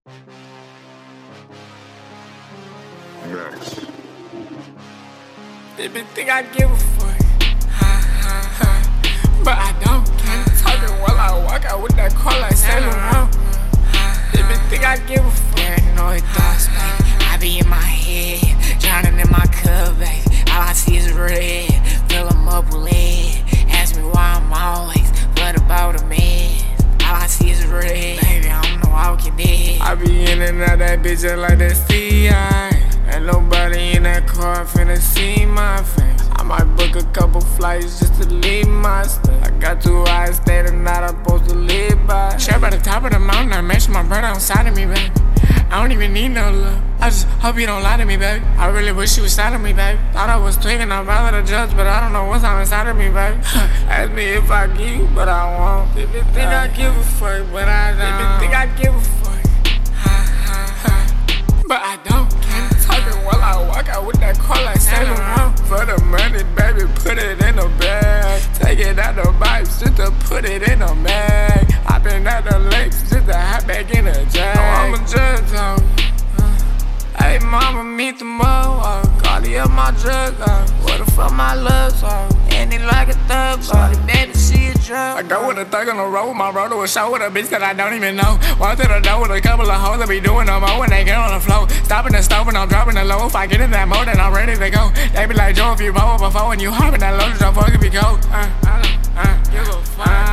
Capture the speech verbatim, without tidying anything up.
Max. They been think I give a fuck, ha ha ha, but I don't. Talking while I walk out with that car like Saint Laurent. They been think I give a fuck. Paranoid thoughts, baby. I be in my head, drowning in my cup, baby. All I see is red, fill 'em up with lead. Ask me why I'm always but about a man. All I see is red, baby. I'm the walking dead. I be in and out that bitch just like the C I. Ain't nobody in that car finna see my face. I might book a couple flights just to leave my state. I got two eyes standing out, I'm supposed to live by. Share by the top of the mountain, I mention my brother on side of me, baby. I don't even need no love. I just hope you don't lie to me, baby. I really wish you was side of me, baby. Thought I was tweaking, I'm out of the judge, but I don't know what's on inside of me, baby. Ask me if I give you, but I won't. They been think I give a fuck, but I don't. They been think I give a fuck, ha ha ha, but I don't. Talking while I walk out with that car like Saint Laurent. For the money, baby, put it in the bag. Take it out the pipes just to put it in the bag. I been at the lakes just to hop back in the jag. Oh, I'm a judge, though. Hey, mama, meet the mother. Cardi up my drug, uh. What the fuck my love song? And it like a thug, body, baby, she a drug. I go with a thug on the road, my road to a show with a bitch that I don't even know. Walk to the door with a couple of hoes that be doing no more when they get on the floor. Stopping the stove and I'm dropping the low. If I get in that mode, then I'm ready to go. They be like, Joe, if you roll before and you hopping that low, just don't fuck if you go. Uh, I don't, uh, give a fuck.